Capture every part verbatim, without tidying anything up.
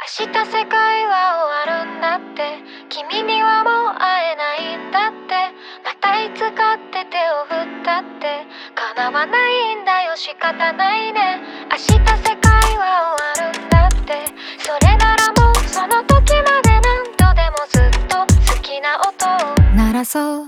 明日世界は終わるんだって、君にはもう会えないんだって、またいつかって手を振ったって叶わないんだよ、仕方ないね。明日世界は終わるんだって、それならもうその時まで何度でもずっと好きな音を鳴らそう。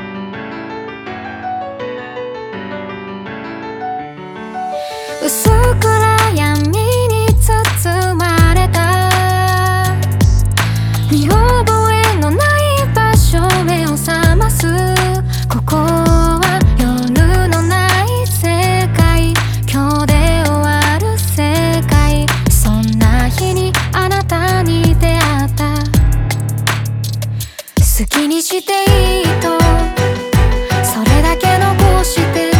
薄暗闇に包まれた見覚えのない場所、目を覚ます。ここは夜のない世界、今日で終わる世界。そんな日にあなたに出会った。好きにしていいとそれだけ残して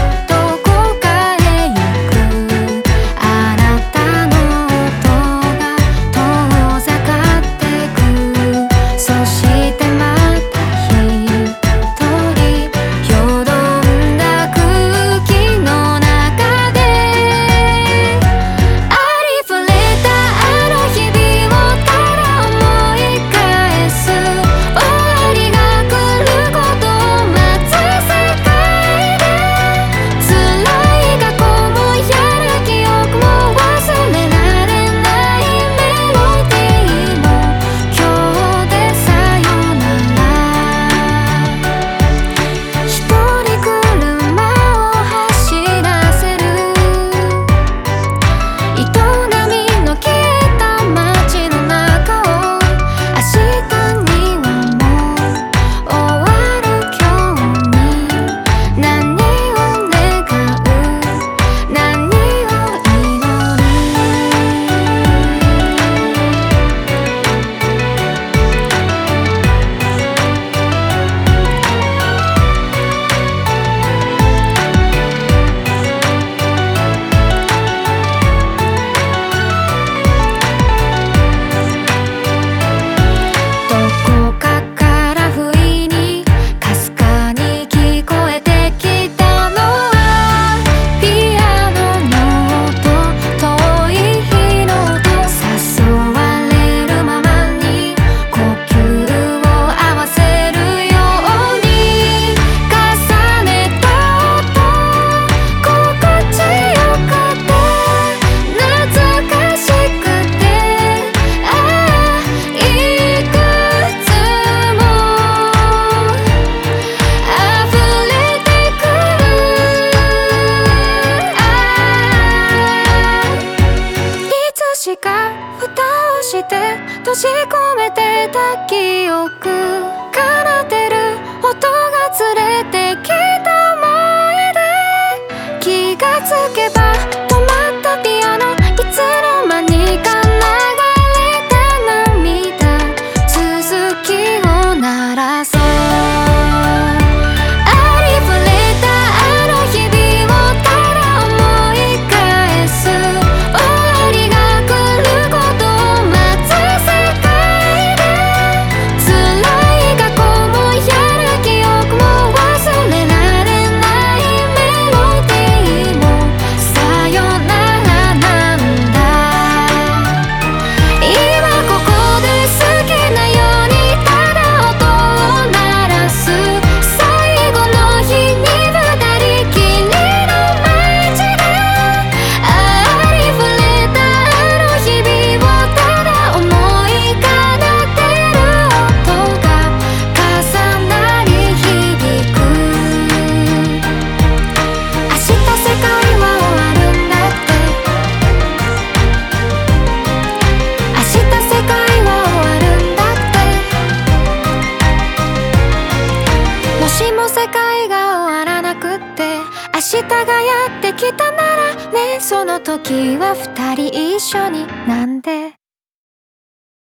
閉じ込めてた記憶、奏でる音が連れてきた思い出。気がつけば止まったピアノ、いつの間にか流れた涙、続きを鳴らそう。世界が終わらなくって明日がやってきたならね、その時は二人一緒になんで